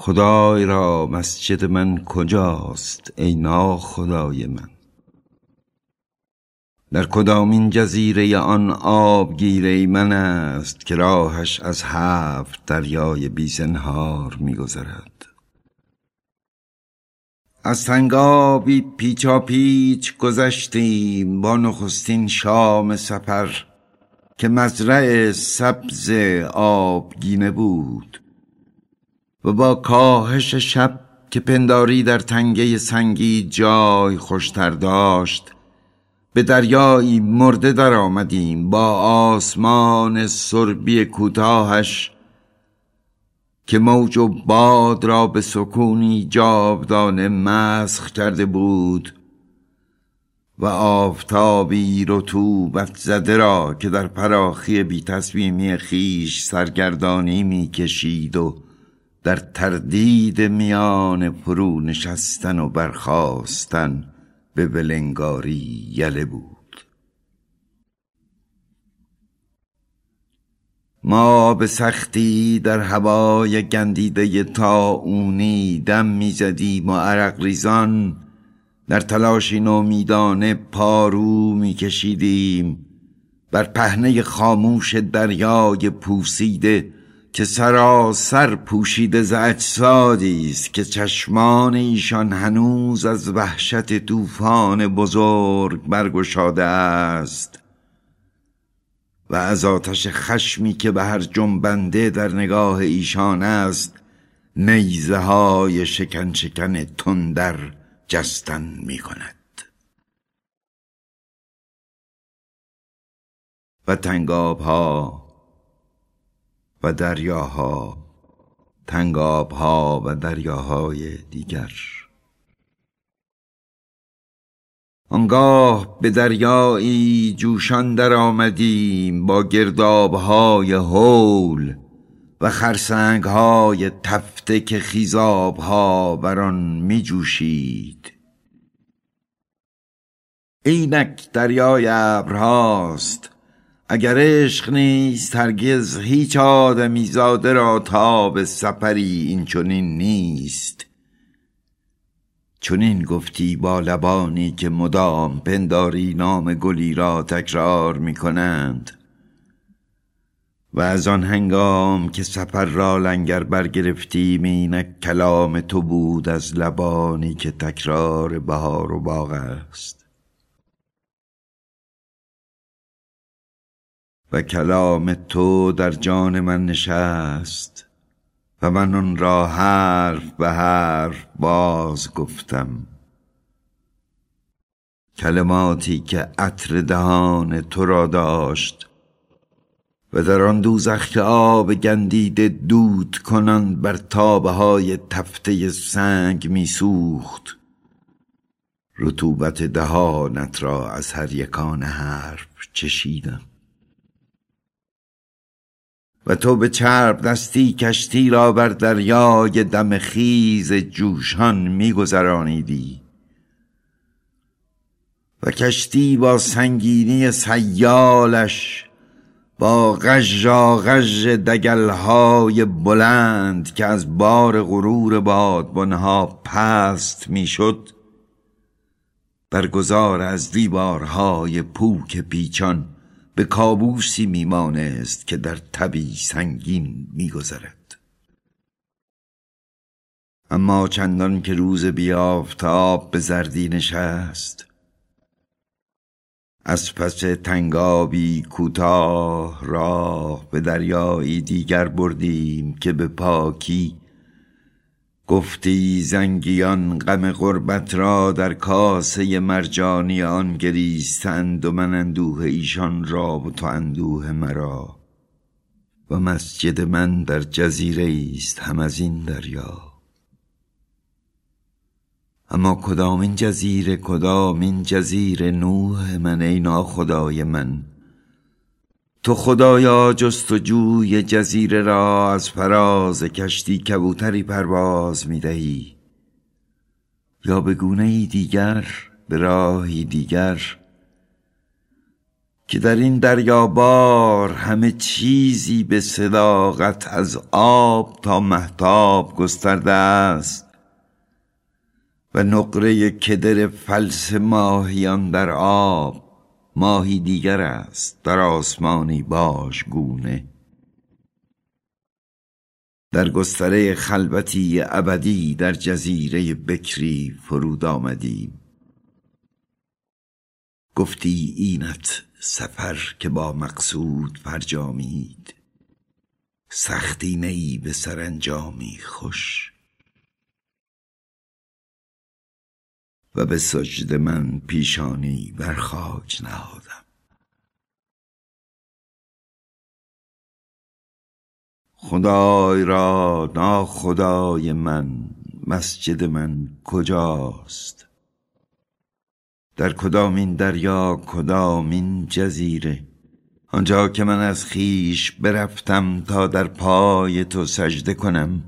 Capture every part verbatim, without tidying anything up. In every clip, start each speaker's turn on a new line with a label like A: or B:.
A: خدای را مسجد من کجاست ای ناخدای من؟ در کدامین جزیره آن آبگیره من است که راهش از هفت دریای بی زنهار می گذرد؟ از تنگابی پیچا پیچ گذشتیم با نخستین شام سفر که مزرع سبز آبگینه بود و با کاهش شب که پنداری در تنگه سنگی جای خوشتر داشت به دریایی مرده در آمدیم با آسمان سربی کوتاهش که موج و باد را به سکونی جاودانه مسخ کرده بود و آفتابی رطوبت زده را که در فراخی بی تصمیمی خیش سرگردانی می کشید و در تردید میان فرو نشستن و برخاستن به ولنگاری یله بود. ما به سختی در هوای گندیده طاعونی دم می زدیم و عرق ریزان در تلاشی نومیدانه پارو می کشیدیم بر پهنه خاموش دریای پوسیده که سراسر پوشیده ز اجسادی است که چشمان ایشان هنوز از وحشت طوفان بزرگ برگشاده است و از آتش خشمی که به هر جنبنده در نگاه ایشان است نیزه های شکن شکن تندر جستن می کند. و تنگاب ها و دریاها، تنگاب ها و دریاهای دیگر. آنگاه به دریایی جوشان در آمدیم با گرداب های هول و خرسنگ های تفته که خیزاب ها بر آن می جوشید. اینک دریای ابرهاست، اگر عشق نیست هرگز هیچ آدمی زاده را تاب سفری این چنین نیست. چنین گفتی با لبانی که مدام پنداری نام گلی را تکرار می کنند و از آن هنگام که سفر را لنگر برگرفتیم اینک کلام تو بود از لبانی که تکرار بهار و باغ است. و کلام تو در جان من نشست و من آن را حرف به حرف باز گفتم. کلماتی که عطر دهان تو را داشت و در آن دوزخ که آب گندیده دود کنان بر تابه های تفته سنگ می سوخت رطوبت دهانت را از هر یکان حرف چشیدم. و تو به چرب دستی کشتی را بر دریای دم خیز جوشان می گذرانیدی و کشتی با سنگینی سیالش با غژا غژ دگلهای بلند که از بار غرور بادبانها پست می شد برگزار از دیوارهای پوک پیچان به کابوسی میمانست که در تبی سنگین میگذرد. اما چندان که روز بی آفتاب به زردی نشست از پس تنگابی کوتاه راه به دریایی دیگر بردیم که به پاکی گفتی زنگیان غم غربت را در کاسه مرجانی آن گریستند و من اندوه ایشان را و تو اندوه مرا و مسجد من در جزیره است هم از این دریا. اما کدام این جزیره کدام این جزیره نوح من ای ناخدای من؟ تو خدایا جستجوی جزیره را از فراز کشتی کبوتری پرواز می دهی یا به گونه‌ای دیگر به راهی دیگر که در این دریابار همه چیزی به صداقت از آب تا مهتاب گسترده است و نقره کدر فلس ماهیان در آب ماهی دیگر است در آسمانی باژگونه. در گستره خلوتی ابدی در جزیره بکری فرود آمدیم. گفتی اینت سفر که با مقصود فرجامید، سختی نیی به سرانجامی خوش. و به سجده من پیشانی بر خاک نهادم. خدای را ناخدای من، مسجد من کجاست؟ در کدامین دریا کدامین جزیره؟ آنجا که من از خیش برفتم تا در پای تو سجده کنم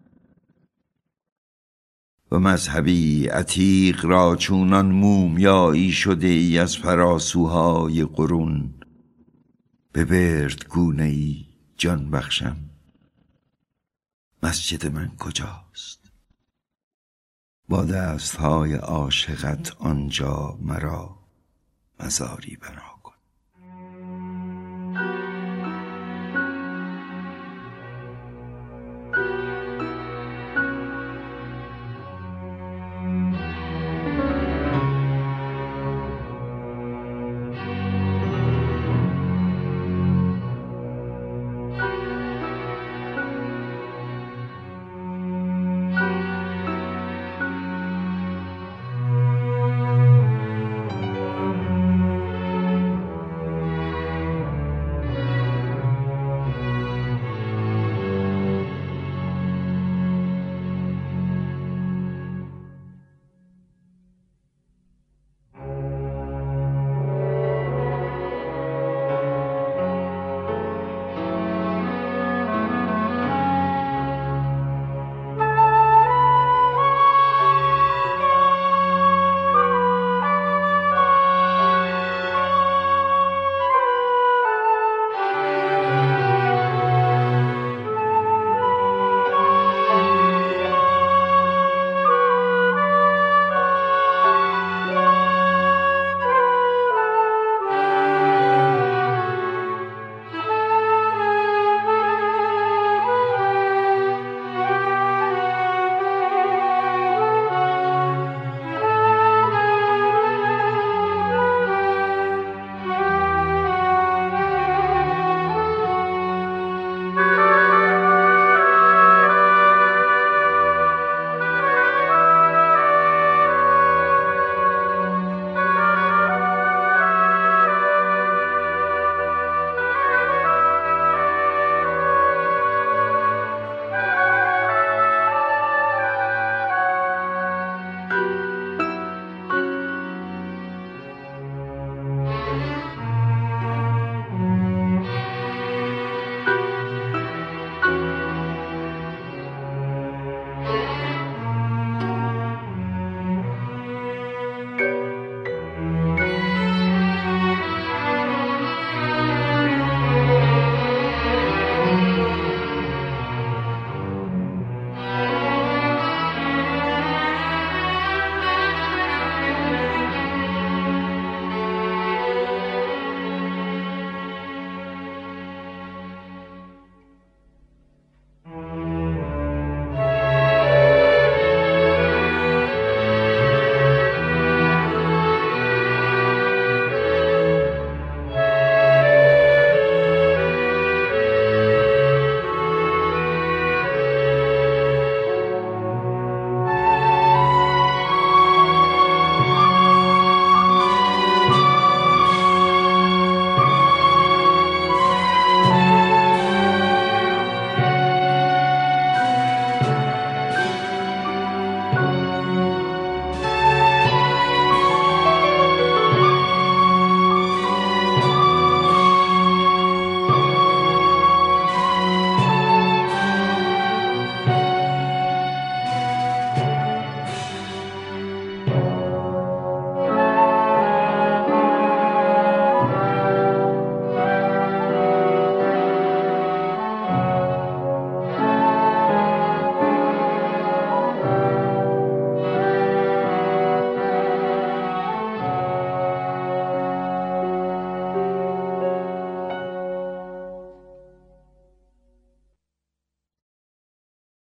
A: و مذهبی عتیق را چونان مومیایی شده ای از فراسوهای قرون به ورد گونه ای جان بخشم. مسجد من کجاست؟ با دستهای عاشقت آنجا مرا مزاری بنا.